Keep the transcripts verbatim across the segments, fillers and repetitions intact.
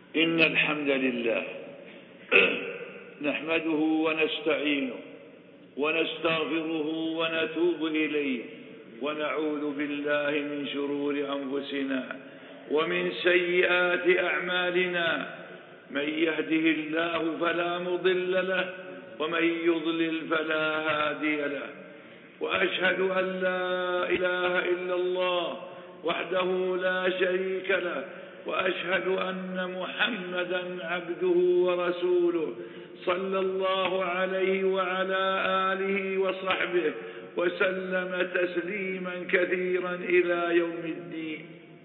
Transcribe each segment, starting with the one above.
إن الحمد لله نحمده ونستعينه ونستغفره ونتوب إليه، ونعوذ بالله من شرور أنفسنا ومن سيئات أعمالنا. من يهده الله فلا مضل له، ومن يضلل فلا هادي له. وأشهد أن لا إله إلا الله وحده لا شريك له، وأشهد أن محمدا عبده ورسوله صلى الله عليه وعلى آله وصحبه وسلم تسليما كثيرا إلى يوم الدين.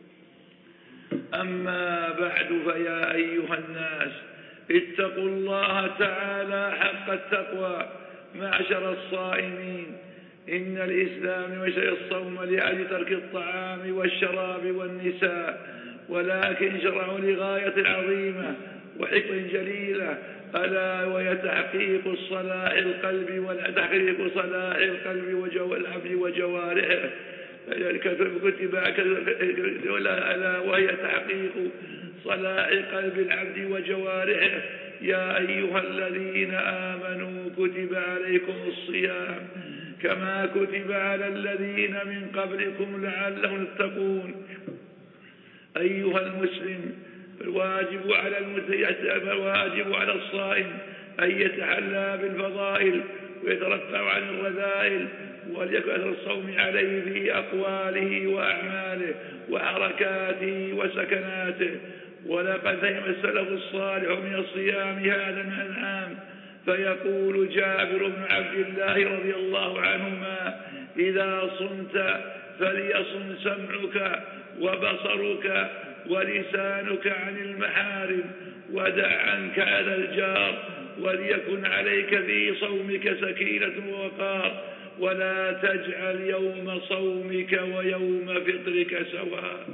أما بعد، فيا أيها الناس اتقوا الله تعالى حق التقوى معشر الصائمين. إن الإسلام مشى الصوم لأجل ترك الطعام والشراب والنساء، ولكن شرعوا لغاية عظيمة وحكمة جليلة، ألا وهي تحقيق صلاح القلب وتحقيق صلاح القلب والعبد وجوارحه. كتب ألا وهي تحقيق صلاح قلب العبد وجوارحه. يا أيها الذين آمنوا كتب عليكم الصيام كما كتب على الذين من قبلكم لعلهم تتقون. أيها المسلم، الواجب على الواجب على الصائم أن يتحلى بالفضائل ويترفع عن الرذائل، وليكن أثر الصوم عليه في أقواله وأعماله وحركاته وسكناته. ولقد فهم السلف الصالح من الصيام هذا من العام، فيقول جابر بن عبد الله رضي الله عنهما: إذا صمت فليصم سمعك وبصرك ولسانك عن المحارم، ودع عنك أذى الجار، وليكن عليك في صومك سكينة ووقار، ولا تجعل يوم صومك ويوم فطرك سواء.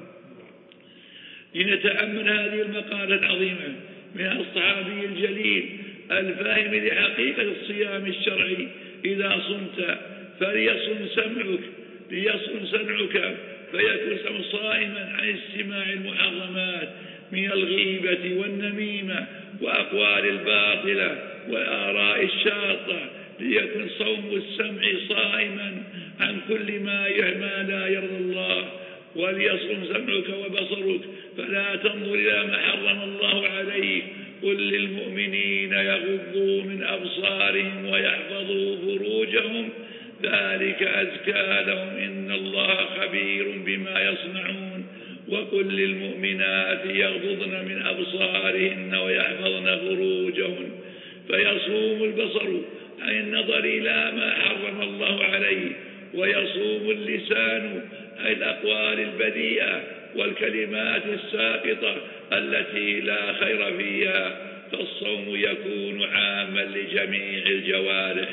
لنتأمل هذه المقالة العظيمة من الصحابي الجليل الفاهم لحقيقة الصيام الشرعي. إذا صمت فليصم سمعك ليصم سمعك فيكون سمع صائما عن استماع المحرمات من الغيبة والنميمة وأقوال الباطلة والآراء الشاطة، ليكن صوم السمع صائما عن كل ما لا يرضى الله. وليصم سمعك وبصرك فلا تنظر إلى ما حرم الله عليك. قل للمؤمنين يغضوا من أبصارهم ويحفظوا فروجهم ذلك أزكى لهم إن الله خبير بما يصنعون. وقل للمؤمنات يغضضن من أبصارهن ويحفظن فروجهن. فيصوم البصر عن النظر إلى ما حرم الله عليه، ويصوم اللسان عن الأقوال البذيئة والكلمات الساقطة التي لا خير فيها. فالصوم يكون عاما لجميع الجوارح.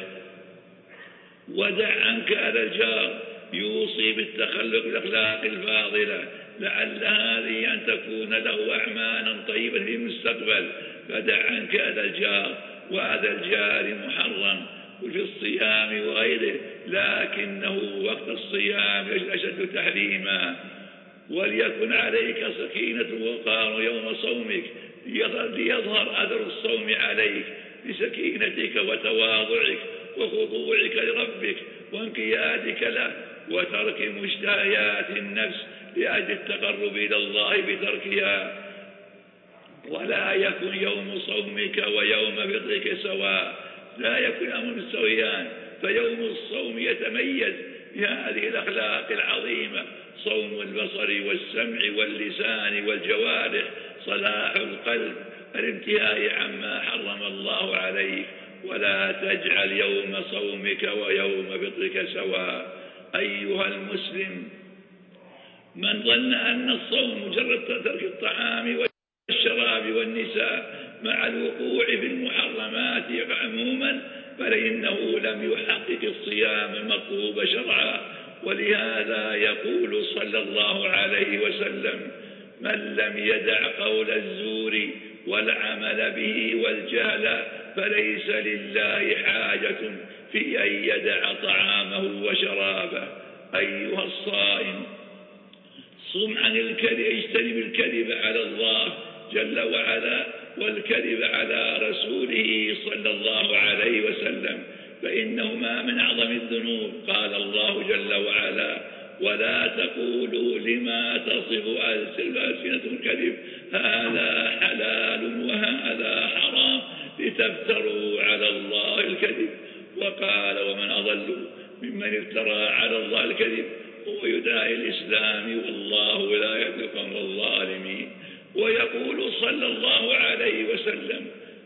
ودع عنك أذى الجار، يوصي بالتخلق بالأخلاق الفاضلة، لعل هذه أن تكون له أعمالا طيبة في المستقبل. فدع عنك أذى الجار، وأذى الجار محرم في الصيام وغيره، لكنه وقت الصيام أشد تحريما. وليكن عليك سكينة ووقار يوم صومك، ليظهر أثر الصوم عليك بسكينتك وتواضعك وخضوعك لربك وانقيادك له، وترك مشتهيات النفس لأجل التقرب إلى الله بتركها. ولا يكن يوم صومك ويوم فطرك سواء، لا يكن أمر مستويان. فيوم الصوم يتميز بهذه الأخلاق العظيمة: صوم البصر والسمع واللسان والجوارح، صلاح القلب، الانتهاء عما حرم الله عليك. ولا تجعل يوم صومك ويوم فطرك سواء. أيها المسلم، من ظن أن الصوم مجرد ترك الطعام والشراب والنساء مع الوقوع في المحرمات عموما، فإنه لم يحقق الصيام المطلوب شرعا. ولهذا يقول صلى الله عليه وسلم: من لم يدع قول الزور والعمل به والجهل فليس لله حاجة في أن يدع طعامه وشرابه. أيها الصائم، صم عن الكذب، اجتنب الكذب على الله جل وعلا والكذب على رسوله صلى الله عليه وسلم، فإنهما من أعظم الذنوب. قال الله جل وعلا: ولا تقولوا لما تصف ألسنتكم الكذب هذا حلال وهذا حرام لتفتروا على الله الكذب. وقال: ومن أضل ممن افترى على الله الكذب هو يدعى الإسلام والله لا يهدي القوم الظالمين. ويقول صلى الله عليه وسلم: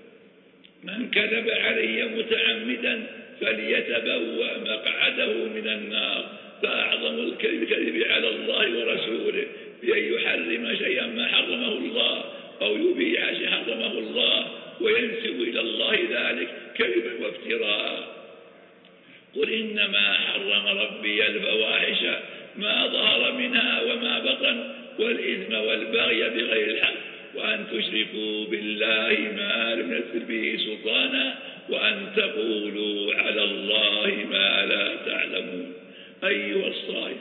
من كذب علي متعمدا فليتبوأ مقعده من النار. فأعظم الكذب على الله ورسوله بأن يحرم شيئا ما حرمه الله أو يبيع شيئا حرمه الله وينسب إلى الله ذلك كذبا وافتراء. قل إنما حرم ربي الفواحش ما ظهر منها وما بطن والإثم والبغي بغير الحق وأن تشركوا بالله ما لم ينزل به سلطانا وأن تقولوا على الله ما لا تعلمون. أيها الصائم،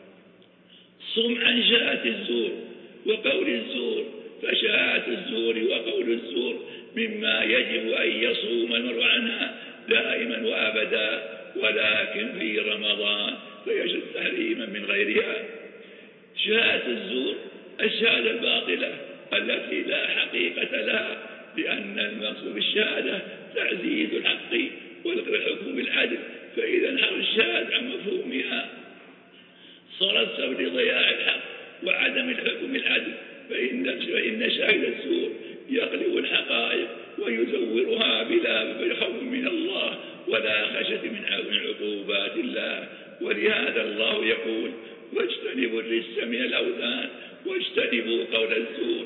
صم عن شهادة الزور وقول الزور، فشهادة الزور وقول الزور مما يجب أن يصوم المرء عنها دائما وأبدا، ولكن في رمضان فيشد تحريما من غيرها. شهادة الزور الشهادة الباطلة التي لا حقيقة لها، لأن المقصود بالشهادة تعزيز الحق والحكم بالعدل، فإذا انحر الشهادة عن مفهومها صارت سبب لضياع الحق وعدم الحكم بالعدل، فإن شاهد الزور يقلب الحقائق ويزورها بلا خوف من الله ولا خشية من عقوبات الله. ولهذا الله يقول: واجتنبوا الرجس من الأوثان واجتنبوا قول الزور.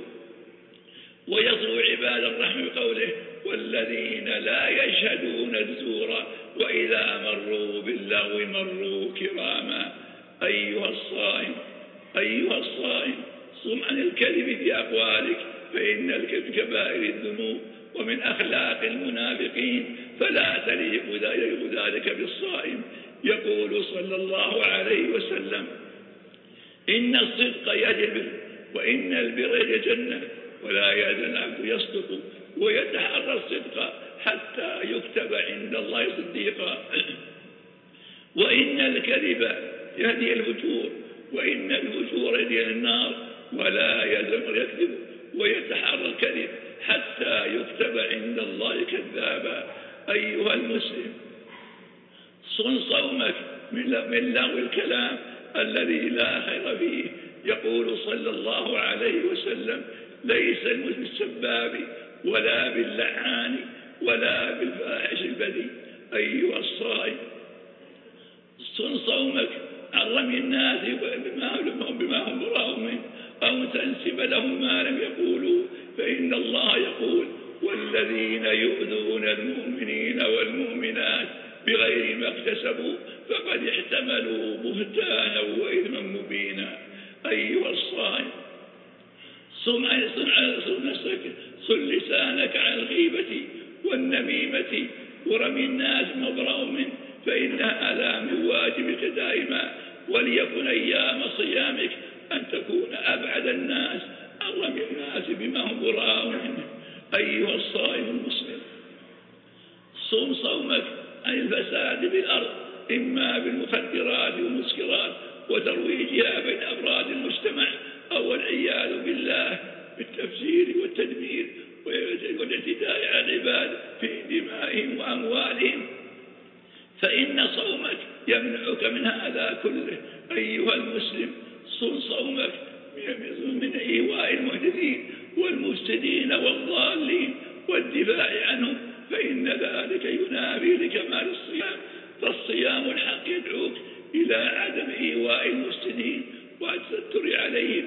ويصف عباد الرحمن بقوله: والذين لا يشهدون الزور وإذا مروا باللغو مروا كراما. أيها الصائم أيها الصائم صم عن الكذب في أقوالك، فإن الكذب كبائر الذنوب ومن أخلاق المنافقين، فلا تليق ذلك بالصائم. يقول صلى الله عليه وسلم: إن الصدق يهدي البر وإن البر يهدي الجنة، ولا يزال العبد يصدق ويتحرى الصدق حتى يكتب عند الله صديقا. وإن الكذب يهدي الفجور وإن الفجور يهدي النار، ولا يزال يكذب ويتحرى الكذب حتى يكتب عند الله كذابا. أيها المسلم، صن صومك من لغو الكلام الذي لا خير فيه. يقول صلى الله عليه وسلم: ليس المسلم بالسباب ولا باللعان ولا بالفاحش البذيء. أيها الصائم، صن صومك عن رمي الناس بما هم براء منه أو تنسب لهم ما لم يقولوا، فإن الله يقول: والذين يؤذون المؤمنين والمؤمنات بغير ما اكتسبوا فقد احتملوا بهتانا وإثما مبينا. أيها الصائم، صن نفسك صن لسانك عن الغيبة والنميمة ورمي الناس مبرأ منه، فإن هذا من واجبك دائما. وليكن أيام صيامك أن تكون أبعد الناس عن رمي الناس بما هم براء منه. أيها الصائم المسلم، صوم صومك عن الفساد في الأرض، إما بالمخدرات والمسكرات وترويجها بين أفراد المجتمع، أو والعياذ بالله بالتفجير والتدمير والاعتداء على العباد في دمائهم وأموالهم، فإن صومك يمنعك من هذا كله. أيها المسلم، صن صومك من إيواء المحدثين والمفسدين والضالين والدفاع عنهم، فإن ذلك ينافي لكمال الصيام. فالصيام الحق يدعوك إلى عدم إيواء المفسدين والتستر عليهم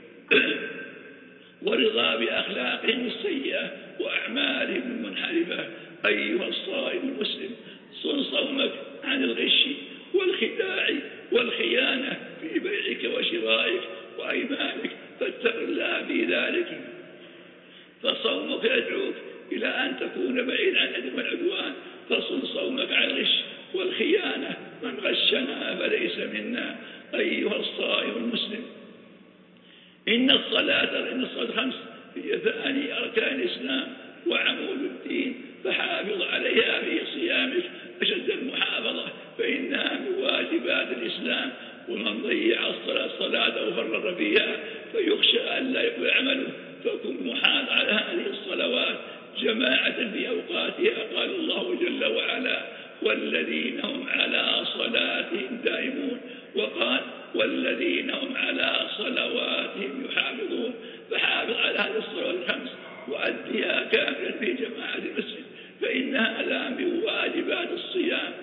ورضا بأخلاقهم السيئة وأعمالهم المنحرفة. أيها الصائم المسلم، صن صومك عن الغش والخداع والخيانة في بيعك وشرائك وأيمانك، فاتق الله في ذلك. فصومك يدعوك إلى أن تكون بعيد عن الإثم والعدوان، فصن صومك عن الغش والخيانة، من غشنا فليس منا. أيها الصائم المسلم، إن الصلاة إن الصلاة خمس هي ثاني أركان الإسلام وعمود الدين، فحافظ عليها في صيامك أشد المحافظة، فإنها من واجبات الإسلام. ومن ضيع الصلاة أو فرط فيها فيخشى أن لا يقبل عمله، فكن محافظ على هذه الصلوات جماعة في أوقاتها. قال الله جل وعلا: والذين هم على صلاتهم دائمون، وقال: والذين هم على صلواتهم يحافظون. فحافظ على هذه الصلوات الخمس وأديها كاملا في جماعة المسجد، فإن هذا من واجبات الصيام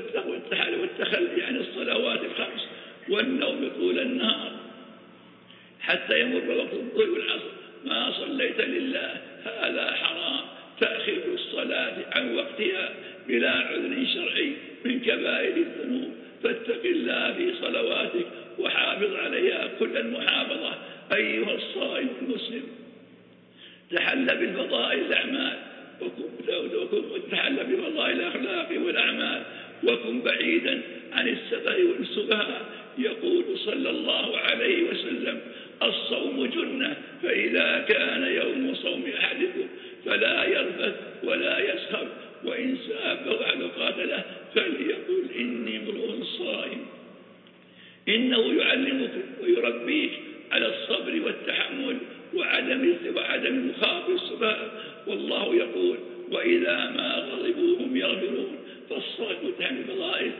والتخلي عن الصلوات الخمس والنوم طول النهار حتى يمر وقت الظهر والعصر ما صليت لله، هذا حرام. تأخير الصلاة عن وقتها بلا عذر شرعي من كبائر الذنوب، فاتق الله في صلواتك وحافظ عليها كل المحافظة. أيها الصائم المسلم، تحلى بالفضائل الأعمال وكن تحلى بفضائل الأخلاق والأعمال، وكن بعيدا عن السفه والسفهاء. يقول صلى الله عليه وسلم: الصوم جنة، فإذا كان يوم صوم أحدكم فلا يرفث ولا يسخر، وإن سابه أحد قاتله فليقل إني امرؤ صائم. إنه يعلمك ويربيك على الصبر والتحمل وعدم وعدم مخاطر السفهاء. والله يقول: وإذا ما غضبوا هم يغفرون. فالصائم تحمل فضائل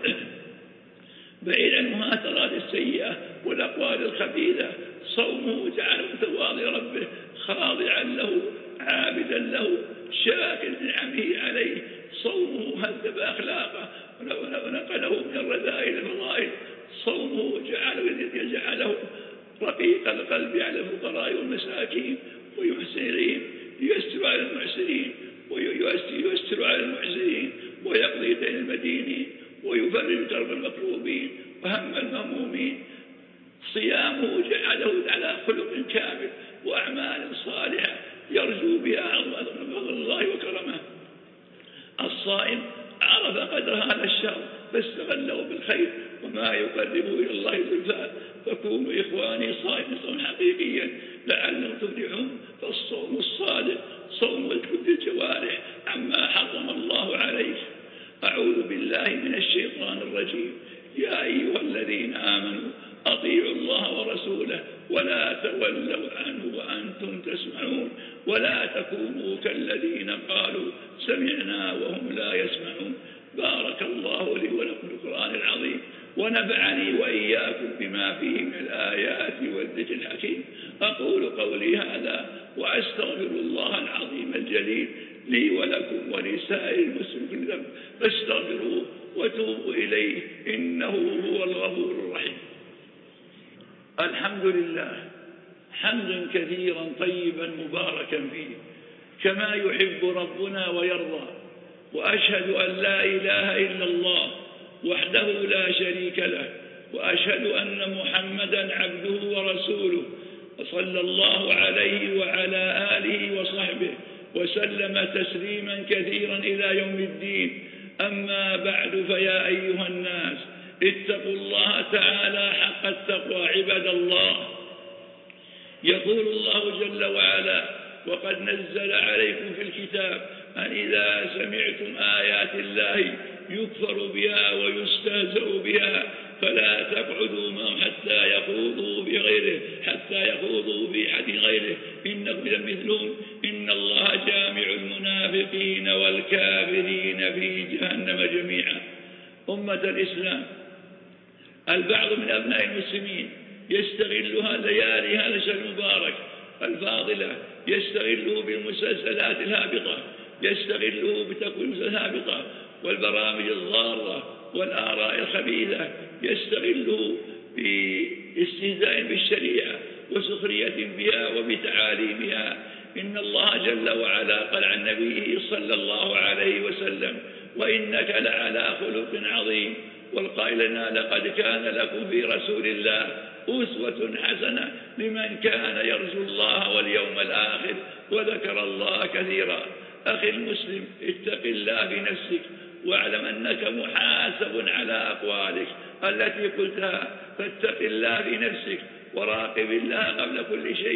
بعيد عن المهاترات السيئة والأقوال الخبيثة. صومه جعله متواضع ربه، خاضعا له، عابدا له، شاكر لنعمه عليه. صومه هذب أخلاقه ونقله من الرذائل الفضائل. صومه جعله يجعله رقيق القلب على الفقراء والمساكين ويحسن إليهم، ييسر على المعسرين وييسر على المعسرين، ويقضي دين المدينين ويفرج كرب المكروبين وهم المهمومين. صيامه جعله على خلق كامل وأعمال صالحة يرجو بها عظمة فضل الله وكرمه. الصائم عرف قدر هذا الشهر فاستغله بالخير وما يقربه إلى الله زلفى. فكونوا إخواني صائمين صوما حقيقيا لعلهم تفلحون. فالصوم الصادق صوم الكل الجوارح عما حرم الله عليه. أعوذ بالله من الشيطان الرجيم. يا أيها الذين آمنوا أطيعوا الله ورسوله ولا تولوا عنه وأنتم تسمعون، ولا تكونوا كالذين قالوا سمعنا وهم لا يسمعون. بارك الله لي ولكم في القرآن العظيم، ونفعني وإياكم بما فيه من الآيات والذكر الحكيم. أقول قولي هذا وأستغفر الله العظيم الجليل لي ولكم ولسائر المسلمين كل ذنب فاستغفروه وتوبوا إليه إنه هو الغفور الرحيم. الحمد لله حمدا كثيرا طيبا مباركا فيه كما يحب ربنا ويرضى. وأشهد أن لا إله إلا الله وحده لا شريك له، وأشهد أن محمدا عبده ورسوله صلى الله عليه وعلى آله وصحبه وسلم تسليما كثيرا إلى يوم الدين. أما بعد، فيا أيها الناس اتقوا الله تعالى حق التقوى عباد الله. يقول الله جل وعلا: وقد نزل عليكم في الكتاب أن إذا سمعتم آيات الله يكفر بها ويستهزأ بها فلا تقعدوا معهم حتى يخوضوا في غيره حتى يخوضوا في حديث غيره إنكم لمثلهم إن الله جامع المنافقين والكافرين في جهنم جميعا. أمة الإسلام، البعض من أبناء المسلمين يستغلها ليالي هذا الشهر المبارك الفاضلة، يستغله بالمسلسلات الهابطة، يستغله بتكوين المسلسلات الهابطة والبرامج الضارة والآراء الخبيثة، يستغله باستهزاء بالشريعة وسخرية بها وبتعاليمها. إن الله جل وعلا قال عن نبيه صلى الله عليه وسلم: وإنك لعلى خلق عظيم. والقائل لنا: لقد كان لكم في رسول الله أسوة حسنة لمن كان يرجو الله واليوم الآخر وذكر الله كثيرا. أخي المسلم، اتق الله بنفسك واعلم أنك محاسب على أقوالك التي قلتها، فاتق الله بنفسك وراقب الله قبل كل شيء.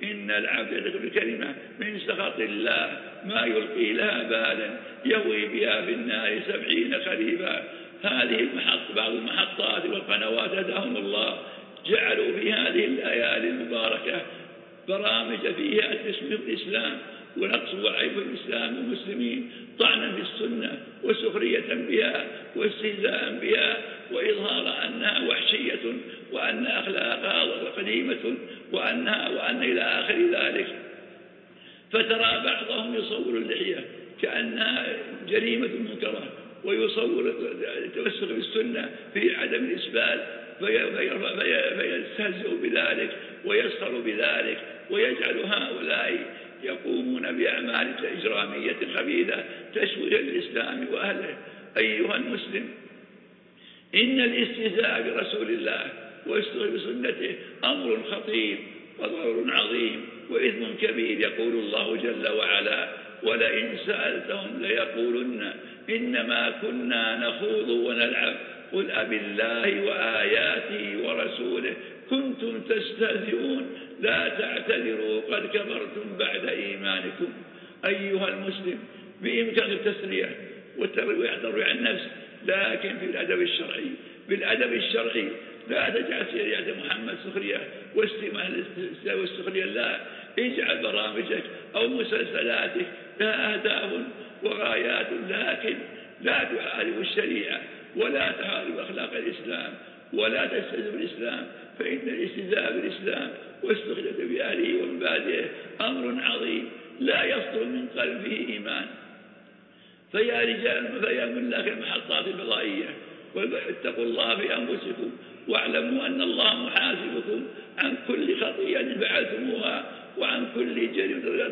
إن العبد يدخل بكلمة من سخط الله ما يلقي لها بالا يهوي بها في النار سبعين خريفا. هذه المحط بعض المحطات والقنوات هداهم الله جعلوا في هذه الليالي المباركة برامج فيها تسمية الإسلام ونقص وعيب الإسلام والمسلمين، طعنا في السنة وسخرية بها واستهزاء بها وإظهار أنها وحشية وأن أخلاقها قديمة وأنها وأن إلى آخر ذلك. فترى بعضهم يصور اللحية كأنها جريمة منكرة ويصور التمسك بالسنة في عدم الإسبال فيستهزئ بذلك ويسخر بذلك ويجعل هؤلاء يقومون بأعمال إجرامية خبيثة تشويه الإسلام وأهله. أيها المسلم، إن الاستهزاء برسول الله والاستهزاء بسنته أمر خطير وضرر عظيم وإثم كبير. يقول الله جل وعلا: ولئن سألتهم ليقولن إنما كنا نخوض ونلعب قل أبالله وآياته ورسوله كنتم تستهزئون لا تعتذروا قد كفرتم بعد إيمانكم. أيها المسلم، بإمكان التسلية والترويع عن النفس، لكن في الأدب الشرعي بالأدب الشرعي لا تجعل شريعة محمد سخرية والسخرية. لا، اجعل برامجك أو مسلسلاتك لها أهداف وغايات، لكن لا تحارب الشريعة ولا تحارب أخلاق الإسلام ولا تستهزئ بالإسلام، فإن الاستهزاء بالإسلام واستخدام بأهله ومبادئه أمر عظيم لا يصدر من قلبه إيمان. فيا رجال فيا ملاك المحطات الفضائية اتقوا الله في أنفسكم واعلموا أن الله محاسبكم عن كل خطيئة فعلتموها وعن كل جريمة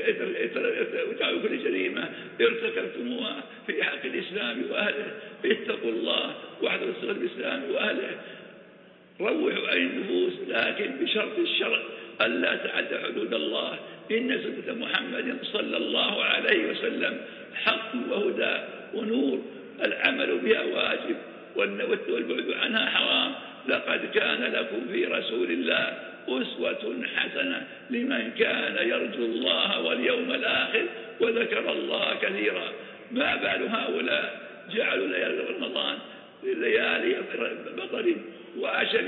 كل جريمة ارتكبتموها في حق الإسلام وأهله. اتقوا الله واحذروا السوء بالإسلام وأهله. روحوا عن النفوس لكن بشرط الشرع ألا تعد حدود الله. إن سنة محمد صلى الله عليه وسلم حق وهدى ونور، العمل بها واجب والبعد عنها حرام. لقد كان لكم في رسول الله أسوة حسنة لمن كان يرجو الله واليوم الآخر وذكر الله كثيرا. ما بال هؤلاء جعلوا ليالي رمضان ليالي بطر وعشر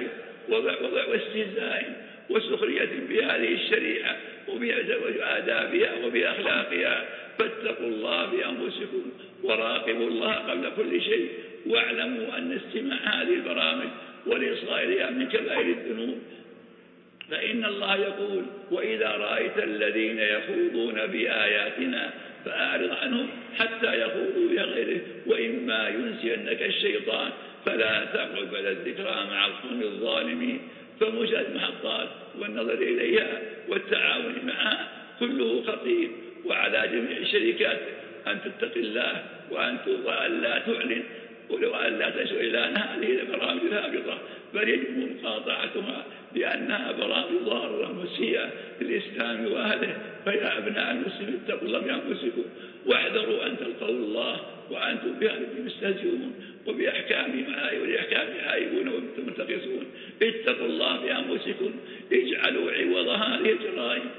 واستهزاء وسخرية بهذه الشريعة وبآدابها وبأخلاقها. فاتقوا الله بأنفسكم وراقبوا الله قبل كل شيء، واعلموا أن استماع هذه البرامج والإصغاء من كبائر الذنوب. فإن الله يقول: وإذا رأيت الذين يخوضون بآياتنا فأعرض عنهم حتى يخوضوا بغيره وإما ينسينك الشيطان فلا تقعد بعد الذكرى مع القوم الظالمين. فمشاهدة المحطات والنظر إليها والتعاون معها كله خطير، وعلى جميع الشركات أن تتقي الله وأن لا تعلن ولو أن لا تشعر إلى أن هذه البرامج الهابطة، بل يجب مقاطعتها لأنها برامج ضارة مسيئة للإسلام وأهله. فيا أبناء المسلمين اتقوا الله بأنفسكم واحذروا أن تلقوا الله وأنتم بها مستهزئون وبأحكام ولأحكام عائبون ومنتقصون. اتقوا الله بأنفسكم، اجعلوا عوض هذه الجرائم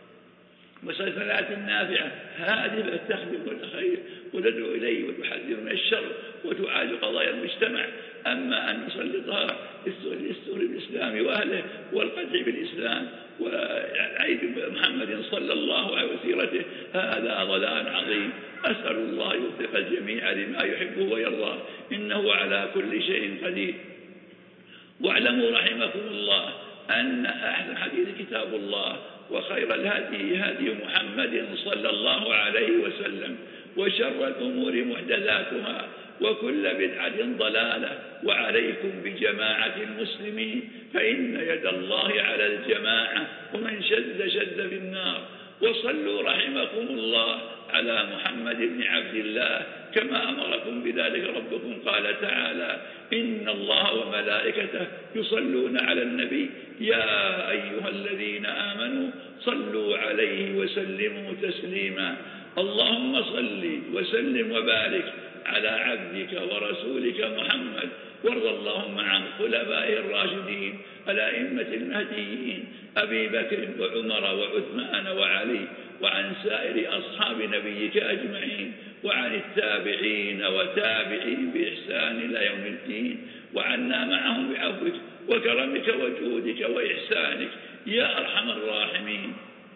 مسلسلات نافعة هادفة تخدم الخير وتدعو إليه وتحذر من الشر وتعالج قضايا المجتمع. أما أن نسلطها للسهر بالإسلام وأهله والقدح بالإسلام والعيب محمد صلى الله عليه وسيرته، هذا ضلال عظيم. أسأل الله يوفق الجميع لما يحبه ويرضى، إنه على كل شيء قدير. واعلموا رحمكم الله أن أحسن حديث كتاب الله، وخير الهدي هدي محمد صلى الله عليه وسلم، وشر الأمور محدثاتها وكل بدعة ضلالة. وعليكم بجماعة المسلمين فإن يد الله على الجماعة ومن شد شد في النار. وصلوا رحمكم الله على محمد بن عبد الله كما أمركم بذلك ربكم. قال تعالى: إن الله وملائكته يصلون على النبي يا أيها الذين آمنوا صلوا عليه وسلموا تسليما. اللهم صل وسلم وبارك على عبدك ورسولك محمد، وارض اللهم عن خلفائه الراشدين الأئمة المهديين أبي بكر وعمر وعثمان وعلي، وعن سائر أصحاب نبيك أجمعين، وعن التابعين وتابعين بإحسان إلى يوم الدين، وعنا معهم بعفوك وكرمك وجودك وإحسانك يا أرحم الراحمين.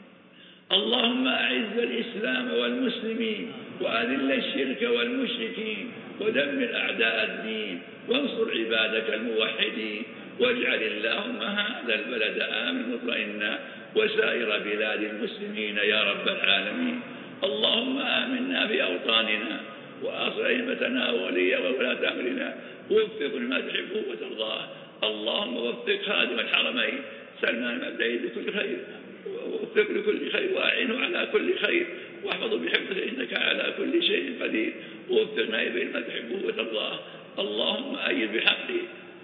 اللهم أعز الإسلام والمسلمين وأذل الشرك والمشركين ودمر أعداء الدين وانصر عبادك الموحدين، واجعل اللهم هذا البلد آمن مطمئنا وسائر بلاد المسلمين يا رب العالمين. اللهم آمنا في أوطاننا وأصلح أئمتنا وولي وولاة أمرنا ووفق لما تحبه وترضاه. اللهم وفق خادم الحرمين سلمان بن عبد لكل خير، ووفق لكل خير وأعنه على كل خير، واحفظه بحفظك إنك على كل شيء قدير، ووفقنا إلى ما تحبه وترضاه. اللهم أيد بحقه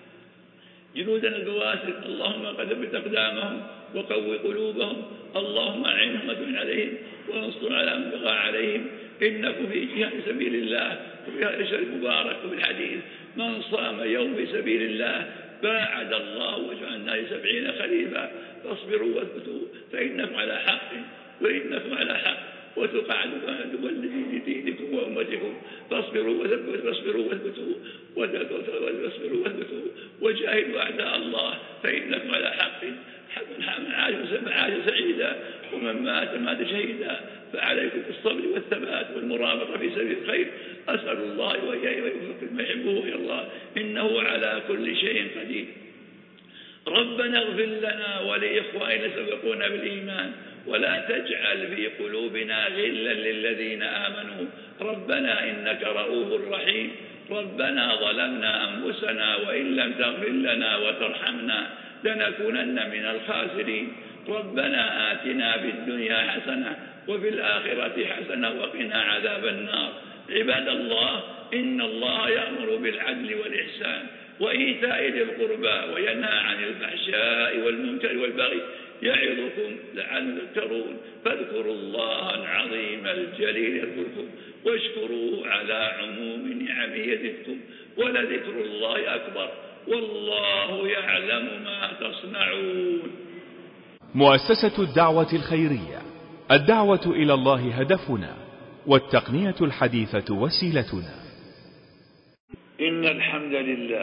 جنودنا البواسل، اللهم قدم أقدامهم وقوي قلوبهم، اللهم أعنهم وتعن عليهم وانصر على من بغى عليهم، إنكم في جهاد سبيل الله وفي هذا الشهر المبارك. وبالحديث من صام يوم في سبيل الله باعد الله وجه النار سبعين خليفا، فاصبروا واثبتوا فإنكم على حق وإنكم على حق وتقعدوا والذين دينكم وأمتكم، فاصبروا واثبتوا واصبروا واثبتوا واصبروا واثبتوا وجاهدوا أعداء الله فإنكم على حق. من عاش سعيدا ومن مات مات شهيدا، فعليكم بالصبر والثبات والمرابطة في سبيل الخير. أسأل الله وإياه ويوفق ما يحبه ويرضاه إنه على كل شيء قدير. ربنا اغفر لنا ولإخواننا سبقونا بالإيمان ولا تجعل في قلوبنا غلا للذين آمنوا ربنا إنك رؤوف رحيم. ربنا ظلمنا أنفسنا وإن لم تغفر لنا وترحمنا لنكونن من الخاسرين. ربنا آتنا في الدنيا حسنة وفي الآخرة حسنة وقنا عذاب النار. عباد الله، إن الله يأمر بالعدل والإحسان وإيتاء ذي القربى وينهى عن الفحشاء والمنكر والبغي يعظكم لعلكم تذكرون، فاذكروا الله العظيم الجليل يذكركم واشكروه على عموم نعمه يزدكم، ولذكر الله أكبر والله يعلم ما تصنعون. مؤسسة الدعوة الخيرية، الدعوة إلى الله هدفنا والتقنية الحديثة وسيلتنا. إن الحمد لله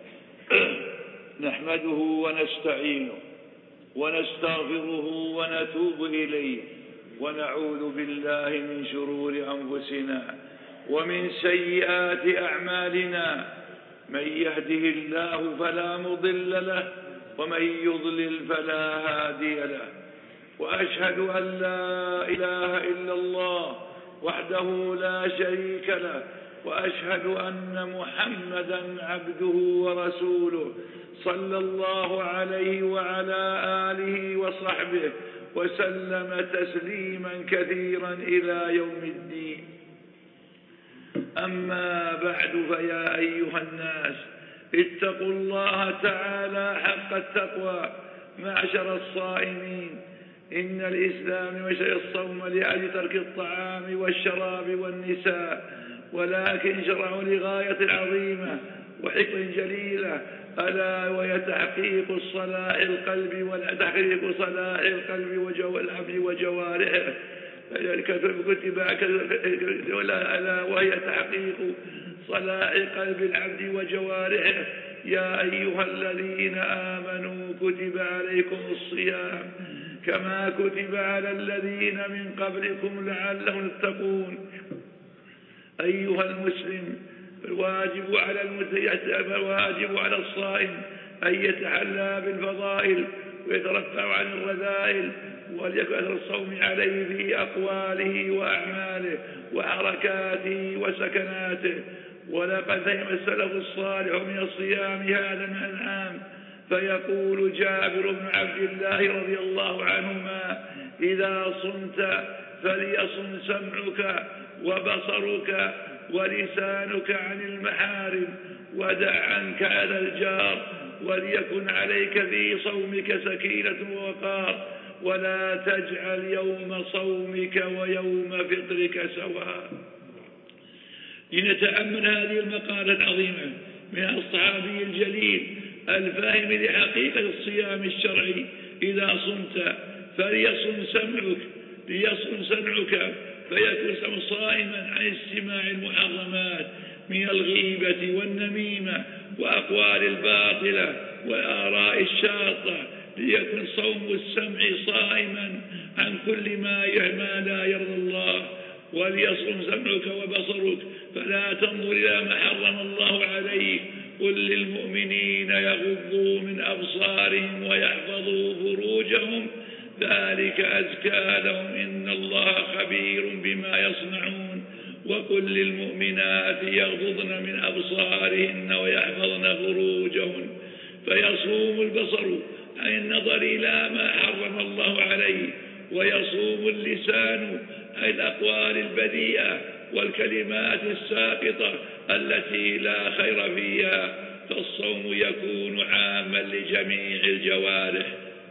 نحمده ونستعينه ونستغفره ونتوب إليه، ونعوذ بالله من شرور أنفسنا ومن سيئات أعمالنا، من يهده الله فلا مضل له ومن يضلل فلا هادي له، وأشهد أن لا إله إلا الله وحده لا شريك له، وأشهد أن محمدا عبده ورسوله صلى الله عليه وعلى آله وصحبه وسلم تسليما كثيرا إلى يوم الدين. أما بعد، فيا أيها الناس اتقوا الله تعالى حق التقوى معشر الصائمين. إن الإسلام وشرع الصوم لأجل ترك الطعام والشراب والنساء، ولكن شرعوا لغاية عظيمة وحكمة جليلة، ألا وهي تحقيق الصلاح القلب وتحقيق صلاح القلب والعبد وجوارحه. ألا وهي تحقيق صلاح قلب العبد وجوارحه. يا أيها الذين آمنوا كتب عليكم الصيام كما كتب على الذين من قبلكم لعلهم تتقون. أيها المسلم، الواجب على الواجب على الصائم أن يتحلى بالفضائل ويترفع عن الرذائل، وليكن أثر الصوم عليه في أقواله وأعماله وحركاته وسكناته. ولقد فهم السلف الصالح من الصيام هذا الأنعام، فيقول جابر بن عبد الله رضي الله عنهما: إذا صمت فليصم سمعك وبصرك ولسانك عن المحارم، ودع عنك على الجار، وليكن عليك في صومك سكينة ووقار، ولا تجعل يوم صومك ويوم فطرك سواء. لنتأمل هذه المقالة العظيمة من الصحابي الجليل الفاهم لحقيقة الصيام الشرعي: إذا صمت فليصم سمعك ليصم سمعك فيكون صائما عن استماع المحرمات من الغيبة والنميمة وأقوال الباطلة والآراء الشاطة، ليكن صوم السمع صائما عن كل ما لا يرضى الله. وليصم سمعك وبصرك فلا تنظر إلى ما حرم الله عليك. قل للمؤمنين يغضوا من أبصارهم ويحفظوا فروجهم ذلك أزكى لهم إن الله خبير بما يصنعون. وقل للمؤمنات يغضضن من أبصارهن ويحفظن فروجهن. فيصوم البصر عن النظر إلى ما حرم الله عليه، ويصوم اللسان عن الأقوال البذيئة والكلمات الساقطة التي لا خير فيها، فالصوم يكون عاما لجميع الجوارح.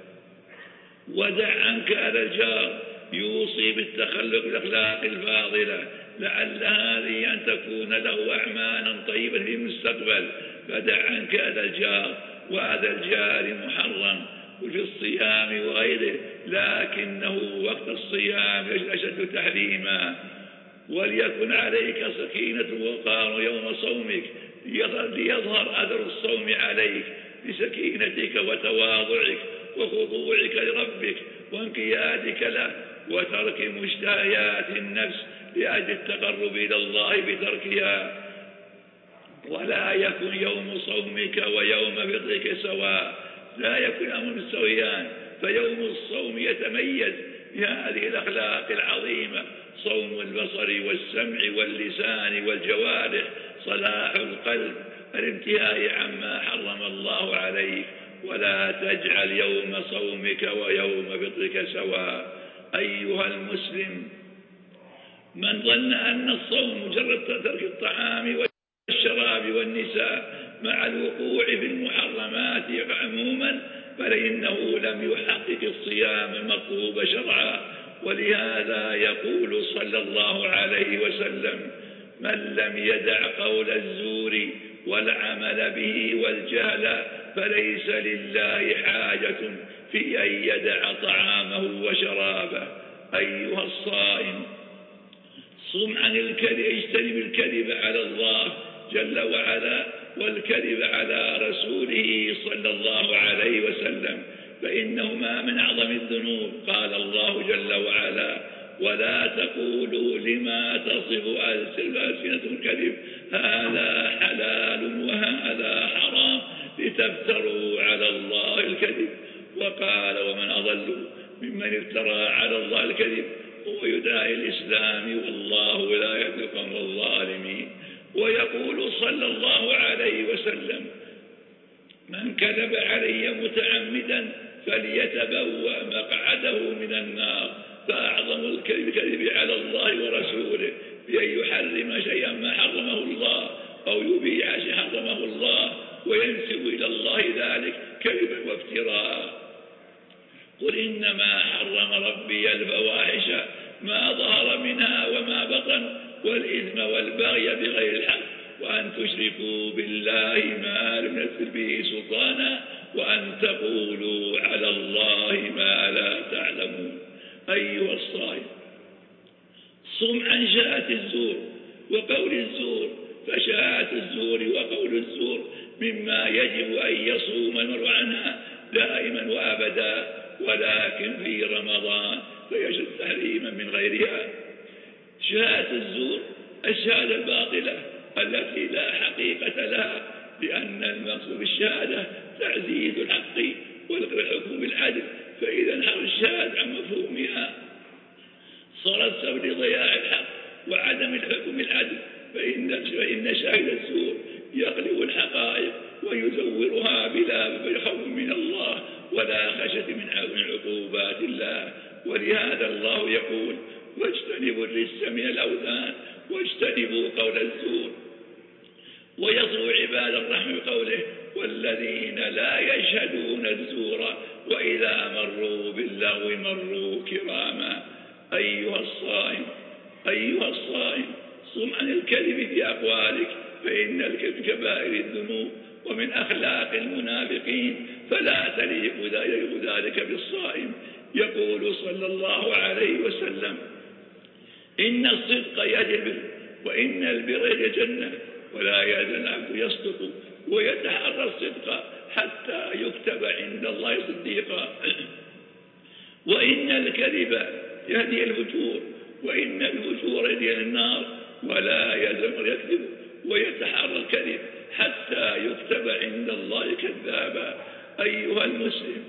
ودع عنك أذى الجار، يوصي بالتخلق بالأخلاق الفاضلة لعل هذه أن تكون له أعمالا طيبة في المستقبل. فدع عنك أذى الجار، وأذى الجار محرم في الصيام وغيره، لكنه وقت الصيام أشد تحريما. وليكن عليك سكينة ووقار يوم صومك ليظهر أثر الصوم عليك بسكينتك وتواضعك وخضوعك لربك وانقيادك له وترك مشتهيات النفس لأجل التقرب إلى الله بتركها. ولا يكن يوم صومك ويوم فطرك سواء، لا يكن أمر سويان، فيوم الصوم يتميز بهذه الأخلاق العظيمة: صوم البصر والسمع واللسان والجوارح، صلاح القلب، الانتهاء عما حرم الله عليك. ولا تجعل يوم صومك ويوم فطرك سواء. أيها المسلم، من ظن أن الصوم مجرد ترك الطعام والشراب والنساء مع الوقوع في المحرمات عموما فإنه لم يحقق الصيام المطلوب شرعا. ولهذا يقول صلى الله عليه وسلم: من لم يدع قول الزور والعمل به والجهل فليس لله حاجة في أن يدع طعامه وشرابه. أيها الصائم، صم عن الكذب، اجتنب الكذب على الله جل وعلا والكذب على رسوله صلى الله عليه وسلم، فإنهما من أعظم الذنوب. قال الله جل وعلا: ولا تقولوا لما تصف ألسنتكم الكذب هذا حلال وهذا حرام لتفتروا على الله الكذب. وقال: ومن أضل ممن افترى على الله الكذب هو يدعي الإسلام والله لا يهدي القوم الظالمين. ويقول صلى الله عليه وسلم: من كذب علي متعمدا فليتبوأ مقعده من النار. فأعظم الكذب كذب على الله ورسوله بأن يحرم شيئا ما حرمه الله أو يبيح شيئا حرمه الله وينسب إلى الله ذلك كذبا وافتراء. قل إنما حرم ربي الفواحش ما ظهر منها وما بطن والإثم والبغي بغير الحق وأن تشركوا بالله ما لم ينزل به سلطانا وأن تقولوا على الله ما لا تعلمون. أيها الصائم، صم عن شهادة الزور وقول الزور، فشهادة الزور وقول الزور مما يجب أن يصوم المرء عنها دائما وأبدا، ولكن في رمضان فيشد تحريما من غيرها. شهادة الزور الشهادة الباطلة التي لا حقيقة لها، لأن المقصود بالشهادة تعزيز الحق والحكم بالعدل، فإذا انحر الشهادة عن مفهومها صارت سبب لضياع الحق وعدم الحكم بالعدل، فإن, فإن شاهد الزور يقلب الحقائق ويزورها بلا خوف من الله ولا خشية من عقوبات الله. ولهذا الله يقول: واجتنبوا الرجس من الأوثان واجتنبوا قول الزور. ويصف عباد الرحمن بقوله: والذين لا يشهدون الزور وإذا مروا باللغو مروا كراما. أيها الصائم أيها الصائم صم عن الكذب في أقوالك فإن الكذب كبائر الذنوب ومن أخلاق المنافقين فلا تليق ذلك بالصائم. يقول صلى الله عليه وسلم إن الصدق يهدي البر وإن البر يهدي الجنة ولا يزال العبد يصدق ويتحرى الصدق حتى يكتب عند الله صديقا وإن الكذب يهدي الفجور وإن الفجور يهدي النار ولا يزال يكذب ويتحرى الكذب حتى يكتب عند الله كذابا. أيها المسلم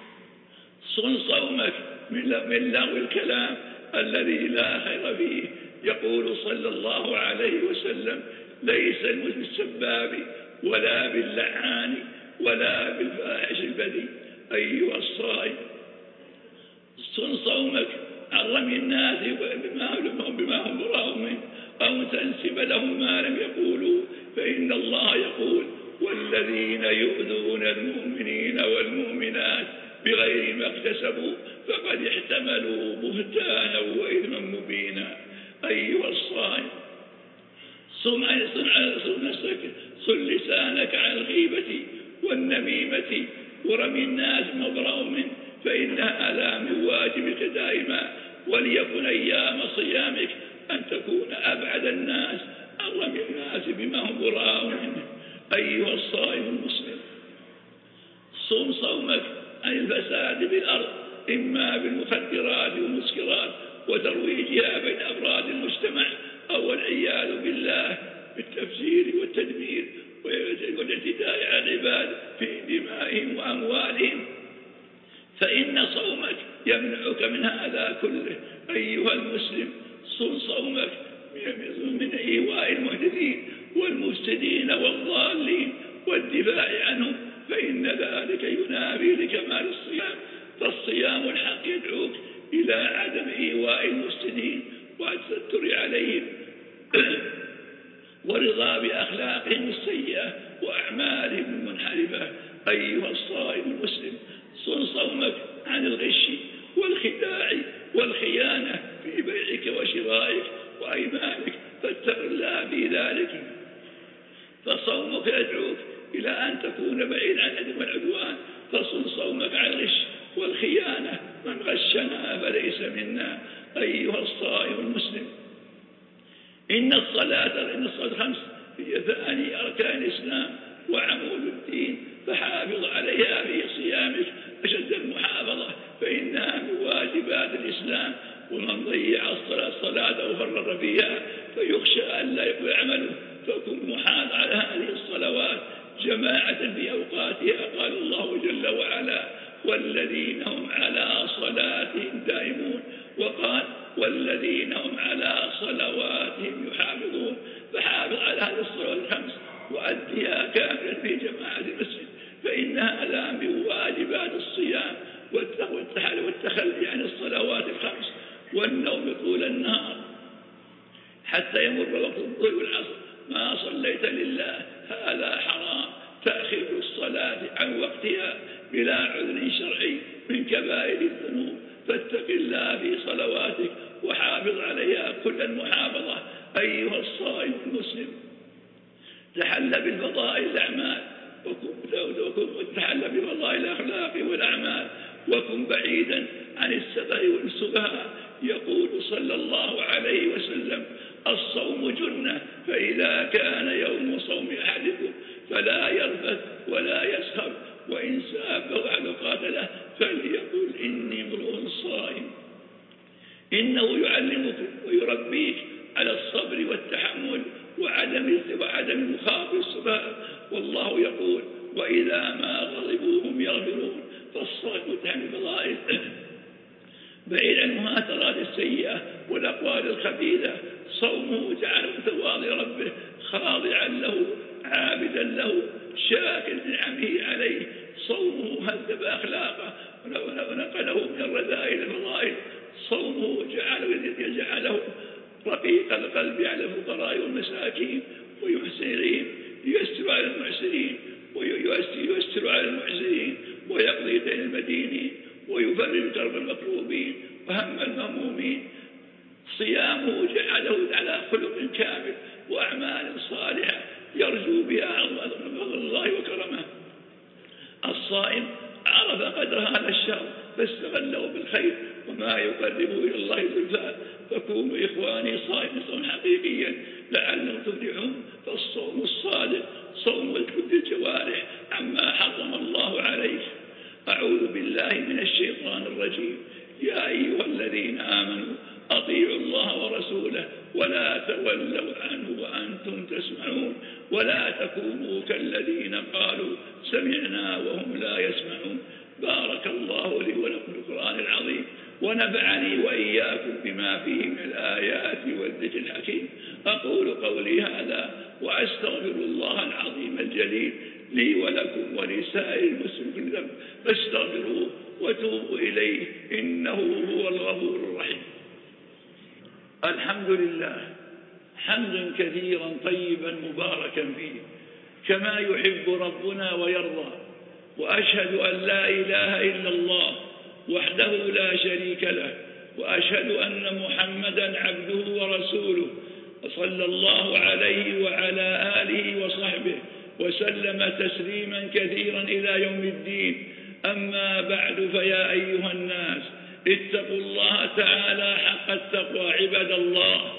صن صومك من لغو الكلام الذي لا خير فيه. يقول صلى الله عليه وسلم ليس المسلم بالسباب ولا باللعان ولا بالفاحش البذيء. أيها الصائم صن صومك عن رمي الناس بما هم براء منه أو تنسب لهم ما لم يقولوا فإن الله يقول والذين يؤذون المؤمنين والمؤمنات بغير ما اكتسبوا فقد احتملوا بهتانا وإثما مبينا. أيها الصائم صم نفسك صن لسانك عن الغيبة والنميمة ورمي الناس مبرأ منه فإنها لا من واجبك دائما وليكن أيام صيامك أن تكون أبعد الناس عن رمي الناس بما هم براء منه. أيها الصائم المسلم صم صومك عن الفساد في الأرض إما بالمخدرات والمسكرات وترويجها بين أفراد المجتمع أو العياذ بالله بالتفجير والتدمير والاعتداء على العباد في دمائهم وأموالهم فإن صومك يمنعك من هذا كله. أيها المسلم صن صومك من إيواء المحدثين والمفسدين والضالين والدفاع عنهم فإن ذلك ينافي لكمال الصيام. فالصيام الحق يدعوك إلى عدم إيواء المفسدين والتستر عليهم ورضا بأخلاقهم السيئة وأعمالهم المنحرفة. أيها الصائم المسلم صن صومك عن الغش والخداع والخيانة في بيعك وشرائك وأيمانك فاتق الله في ذلك. فصومك يدعوك إلى أن تكون بعيد عن الإثم والعدوان فصن صومك عن الغش والخيانة من غشنا فليس منا. أيها الصائم المسلم إن الصلاة إن الصلاة خمس هي ثاني أركان الإسلام وعمود الدين فحافظ عليها في صيامك أشد المحافظة فإنها من واجبات الإسلام ومن ضيع الصلاة صلاة أو فرط فيها فيخشى أن لا يقبل عمله فكن محافظ على هذه الصلوات جماعة في أوقاتها. قال الله جل وعلا والذين هم على صلاتهم دائمون وقال والذين هم على صلواتهم يحافظون. فحافظ على هذه الصلوات الخمس وأديها كاملة في جماعة المسجد فإنها لا من واجبات الصيام والتخلي عن الصلوات الخمس والنوم طول النهار حتى يمر وقت الظهر والعصر ما صليت لله هذا حرام. تأخير الصلاة عن وقتها بلا عذر شرعي من كبائر الذنوب فاتق الله في صلواتك وحافظ عليها كل المحافظة. أيها الصائم المسلم تحلى بالفضائل الأعمال وكن تحلى بفضائل الأخلاق والأعمال وكن بعيدا عن السفه والسفهاء. يقول صلى الله عليه وسلم الصوم جنة فإذا كان يوم صوم أحدكم فلا يرفث ولا يسخر وإن ساب بعد قاتله فليقل إني امرؤ صائم. إنه يعلمك ويربيك على الصبر والتحمل وعدم وعدم المخاطر السفهاء. والله يقول وإذا ما غضبوا هم يغفرون. فالصائم متهم الفضائل بعيد عن المهاترات السيئة والأقوال الخبيثة. صومه جعله تواضع ربه خاضعا له عابدا له شاكر لنعمه عليه. صومه هذب أخلاقه ونقله من الرذائل الفضائل. صومه جعله يجعله رقيق القلب على الفقراء والمساكين ويحسن إليهم ييسر على المعسرين وييسر على المعسرين ويقضي دين المدينين ويفرج كرب المكروبين وهم المهمومين. صيامه جعله على خلق كامل وأعمال صالحة يرجو بها فضل الله وكرمه. الصائم عرف قدر هذا الشهر فاستغله بالخير وما يقربه إلى الله زلفى. فكونوا إخواني صائمين صوما حقيقيا لعلهم تفلحون. فالصوم الصادق صوم كل الجوارح عما حرم الله عليه. أعوذ بالله من الشيطان الرجيم. يا أيها الذين آمنوا أطيعوا الله ورسوله ولا تولوا عنه وأنتم تسمعون ولا تكونوا كالذين قالوا سمعنا وهم لا يسمعون. بارك الله لي ولكم بالقرآن العظيم ونفعني وإياكم بما فيه من الآيات والذكر الحكيم. أقول قولي هذا وأستغفر الله العظيم الجليل لي ولكم ولسائر المسلمين كل ذنب فاستغفروه وتوبوا إليه إنه هو الغفور الرحيم. الحمد لله حمدا كثيرا طيبا مباركا فيه كما يحب ربنا ويرضى. وأشهد أن لا إله إلا الله وحده لا شريك له وأشهد أن محمدا عبده ورسوله صلى الله عليه وعلى آله وصحبه وسلم تسليما كثيرا إلى يوم الدين. أما بعد فيا أيها الناس اتقوا الله تعالى حق التقوى عباد الله.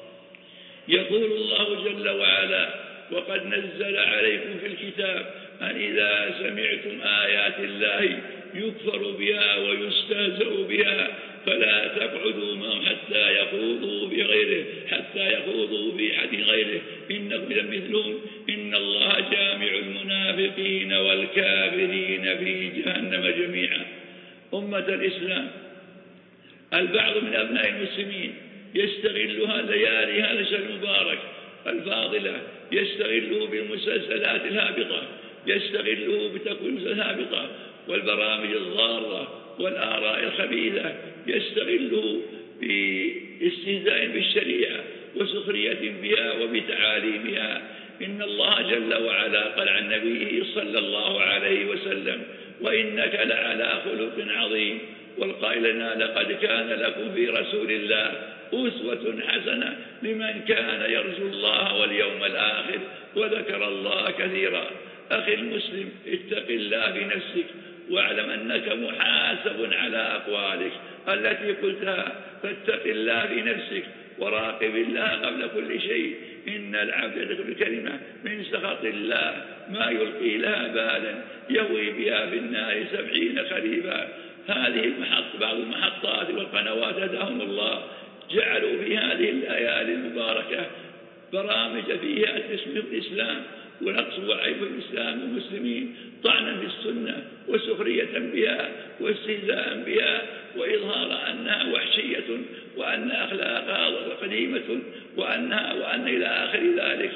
يقول الله جل وعلا وقد نزل عليكم في الكتاب أن إذا سمعتم آيات الله يكفر بها ويستهزأ بها فلا تقعدوا معهم حتى يخوضوا بغيره حتى يخوضوا في حديث غيره إنكم مثلهم إن الله جامع المنافقين والكافرين في جهنم جميعا. أمة الإسلام البعض من أبناء المسلمين يستغلها ليالي هذا الشهر المبارك الفاضلة يستغله بالمسلسلات الهابطة يستغله بتقويم الهابطة والبرامج الضارة والآراء الخبيثة يستغله باستهزاء بالشريعة وسخرية بها وبتعاليمها. إن الله جل وعلا قال عن نبيه صلى الله عليه وسلم وإنك لعلى خلق عظيم والقائل لنا لقد كان لكم في رسول الله أسوة حسنة لمن كان يرجو الله واليوم الآخر وذكر الله كثيرا. أخي المسلم اتق الله بنفسك واعلم أنك محاسب على أقوالك التي قلتها فاتق الله بنفسك وراقب الله قبل كل شيء. إن العبد يدخل كلمة من سخط الله ما يلقي لها بالا يهوي بها في النار سبعين خريفا. هذه المحط بعض المحطات والقنوات هداهم الله جعلوا في هذه الليالي المباركة برامج فيها تشويه الإسلام ونقص وعيب الإسلام والمسلمين طعنا في السنة وسخرية بها واستهزاء بها وإظهار أنها وحشية وأن أخلاقها قديمة وأنها وأن إلى آخر ذلك.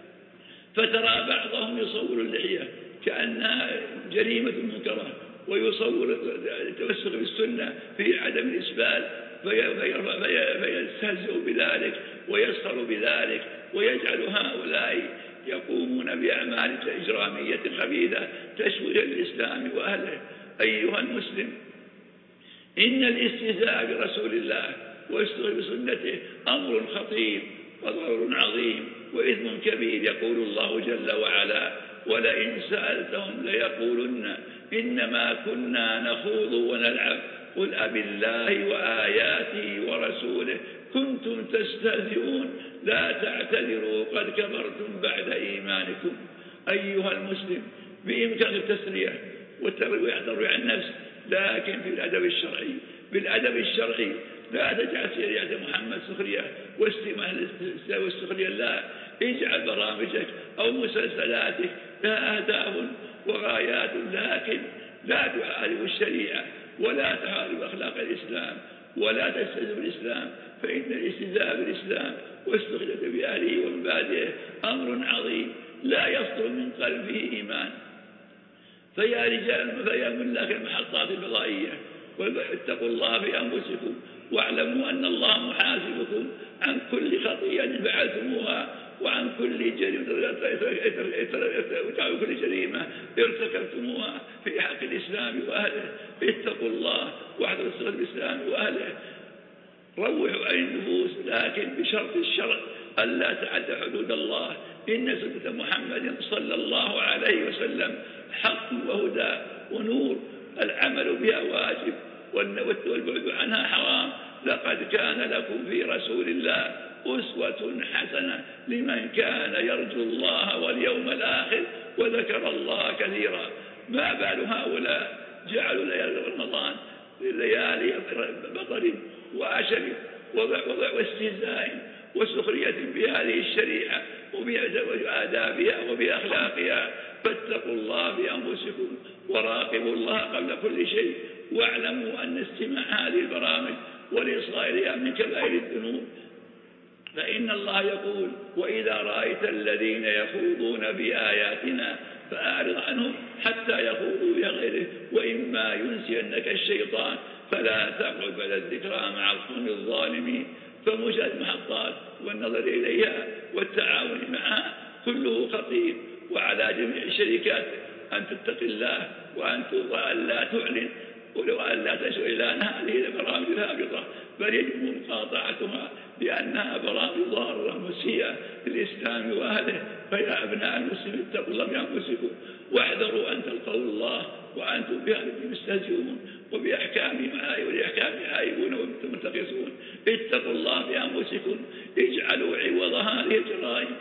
فترى بعضهم يصور اللحية كأنها جريمة منكرة ويصور التمسك بالسنة في عدم الإسبال فيستهزئ بذلك ويسخر بذلك ويجعل هؤلاء يقومون بأعمال إجرامية خبيثة تشويه الإسلام وأهله. أيها المسلم إن الاستهزاء برسول الله والاستغلال بسنته أمر خطير وضرر عظيم وإثم كبير. يقول الله جل وعلا ولئن سألتهم ليقولن إنما كنا نخوض ونلعب قل أبالله وآياته ورسوله كنتم تستهزئون لا تعتذروا قد كفرتم بعد إيمانكم. أيها المسلم بإمكان التسلية والترويع عن النفس لكن في الأدب الشرعي بالأدب الشرعي لا تجعل شريعة محمد سخرية واستماع والسخرية لا. اجعل برامجك أو مسلسلاتك لها أهداف وغايات لكن لا تحارب الشريعة ولا تحارب أخلاق الإسلام ولا تستهزئ بالإسلام فإن الاستهزاء بالإسلام واستغلال بأهله ومبادئه أمر عظيم لا يصدر من قلبه إيمان. فيا رجال فيا ملاك المحطات الفضائية واتقوا الله في أنفسكم واعلموا أن الله محاسبكم عن كل خطيئة فعلتموها وعن كل جريمة كل جريمة ارتكبتموها في حق الإسلام وأهله. اتقوا الله واحذروا الصغر بالإسلام وأهله. روحوا عن النفوس، لكن بشرط الشرع ألا تعد حدود الله. إن سنة محمد صلى الله عليه وسلم حق وهدى ونور، العمل بها واجب والبعد عنها حرام. لقد كان لكم في رسول الله أسوة حسنة لمن كان يرجو الله واليوم الآخر وذكر الله كثيرا. ما بال هؤلاء جعلوا ليالي رمضان ليالي بطر وعشر واستهزاء وسخرية بهذه الشريعة وبآدابها وبأخلاقها. فاتقوا الله بأنفسكم وراقبوا الله قبل كل شيء، واعلموا أن استماع هذه البرامج والإصغاء من كبائر الذنوب. فإن الله يقول: وإذا رأيت الذين يخوضون بآياتنا فأعرض عنهم حتى يخوضوا بغيره وإما ينسينك الشيطان فلا تقعد بعد الذكرى مع القوم الظالمين. فمشاهدة المحطات والنظر إليها والتعاون معها كله خطير، وعلى جميع الشركات أن تتقي الله وأن لا تعلن ولو أن لا تشعر إلى أن هذه البرامج الهابطة، بل يجب مقاطعتها لأنها برامج ضارة مسيئة للإسلام وأهله. فيا أبناء المسلمين اتقوا الله بأنفسكم واحذروا أن تلقوا الله وأنتم بها مستهزئون وبأحكام ولأحكام عائبون ومنتقصون. اتقوا الله بأنفسكم، اجعلوا عوض هذه الجرائم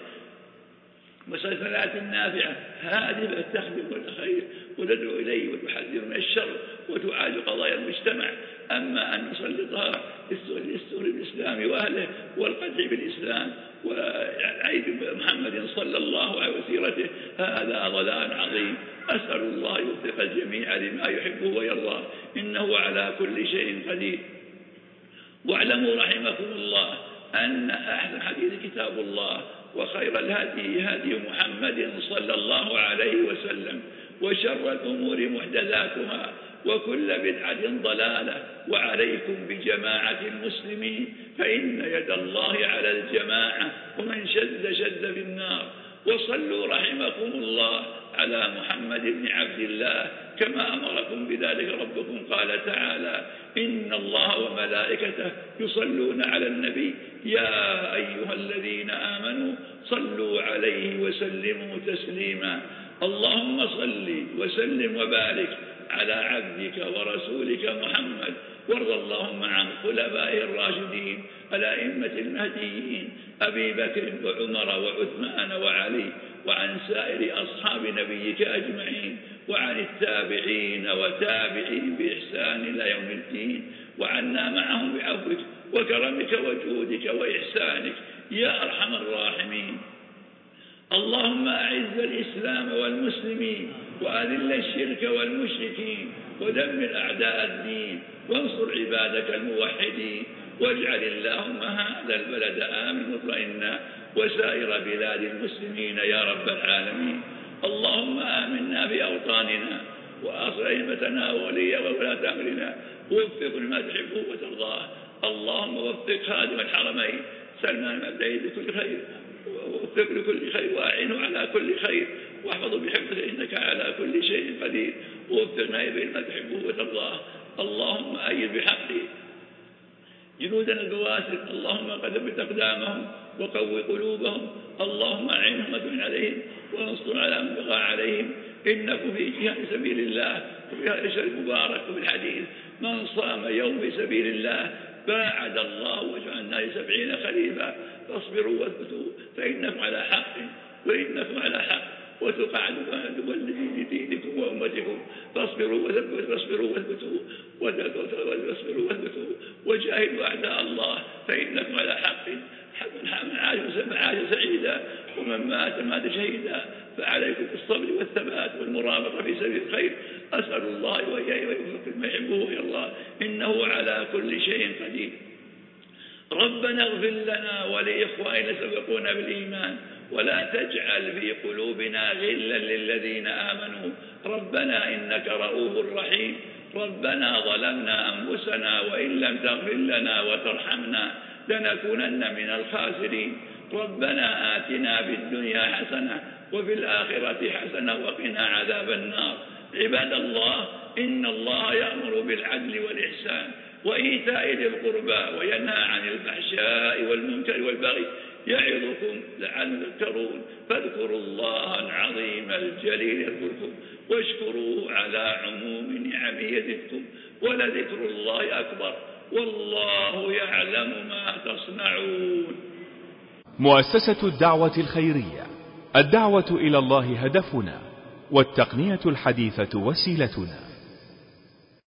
مسلسلات نافعة هادفة تخدم الخير وتدعو إليه وتحذر من الشر وتعالج قضايا المجتمع. أما أن نسلطها للسهر بالإسلام وأهله والقدح بالإسلام وعيب محمد صلى الله عليه وسيرته، هذا ضلال عظيم. أسأل الله يوفق الجميع لما يحبه ويرضاه، إنه على كل شيء قدير. واعلموا رحمكم الله أن أحسن حديث كتاب الله، وخير الهدي هدي محمد صلى الله عليه وسلم، وشر الأمور محدثاتها، وكل بدعة ضلالة. وعليكم بجماعة المسلمين فإن يد الله على الجماعة، ومن شد شد في النار. وصلوا رحمكم الله على محمد بن عبد الله كما أمركم بذلك ربكم. قال تعالى: إن الله وملائكته يصلون على النبي يا أيها الذين آمنوا صلوا عليه وسلموا تسليما. اللهم صل وسلم وبارك على عبدك ورسولك محمد، وارض اللهم عن خلفائه الراشدين الأئمة المهديين أبي بكر وعمر وعثمان وعلي، وعن سائر أصحاب نبيك أجمعين، وعن التابعين وتابعين بإحسان إلى يوم الدين، وعنا معهم بعفوك وكرمك وجودك وإحسانك يا أرحم الراحمين. اللهم أعز الإسلام والمسلمين وأذل الشرك والمشركين ودمر أعداء الدين وانصر عبادك الموحدين، واجعل اللهم هذا البلد آمن مطمئنا وسائر بلاد المسلمين يا رب العالمين. اللهم آمنا في أوطاننا وأصلح أئمتنا وولي وولاة أمرنا، ووفق لما تحبه وترضاه. اللهم وفق خادم الحرمين سلمان المبدئي لكل خير، ووفق لكل خير وأعنه على كل خير، واحفظه بحفظك إنك على كل شيء قدير. ووفقنا إلى ما تحبه وترضاه. اللهم أيد بحقه جنودنا البواسل، اللهم قدم أقدامهم وقوي قلوبهم. اللهم أعنهم وتعن عليهم وانصر على من بغى عليهم. إنكم في جهاد سبيل الله وفي هذا الشهر المبارك. وفي الحديث: من صام يوم في سبيل الله باعد الله وجه النار سبعين خليفا. فاصبروا واثبتوا فإنكم على حق وإنكم على حق، وتقعدوا لدينكم وأمتكم. فاصبروا واثبتوا واصبروا واثبتوا واصبروا واثبتوا وجاهدوا أعداء الله فإنكم على حق. من عاش سعيدا ومن مات مات شهيدا. فعليكم بالصبر والثبات والمرابطة في سبيل الخير. أسأل الله وإياه ويوفق ما يحبه ويرضاه، إنه على كل شيء قدير. ربنا اغفر لنا ولإخواننا سبقونا بالإيمان، ولا تجعل في قلوبنا غلا للذين آمنوا ربنا إنك رؤوف رحيم. ربنا ظلمنا أنفسنا وإن لم تغفر لنا وترحمنا لنكونن من الخاسرين. ربنا آتنا في الدنيا حسنة وفي الآخرة حسنة وقنا عذاب النار. عباد الله، إن الله يأمر بالعدل والإحسان وإيتاء ذي القربى وينهى عن الفحشاء والمنكر والبغي يعظكم لعلكم تذكرون فاذكروا الله العظيم الجليل يذكركم واشكروه على عموم نعمه يزدكم ولذكر الله أكبر والله يعلم ما تصنعون. مؤسسة الدعوة الخيرية، الدعوة إلى الله هدفنا، والتقنية الحديثة وسيلتنا.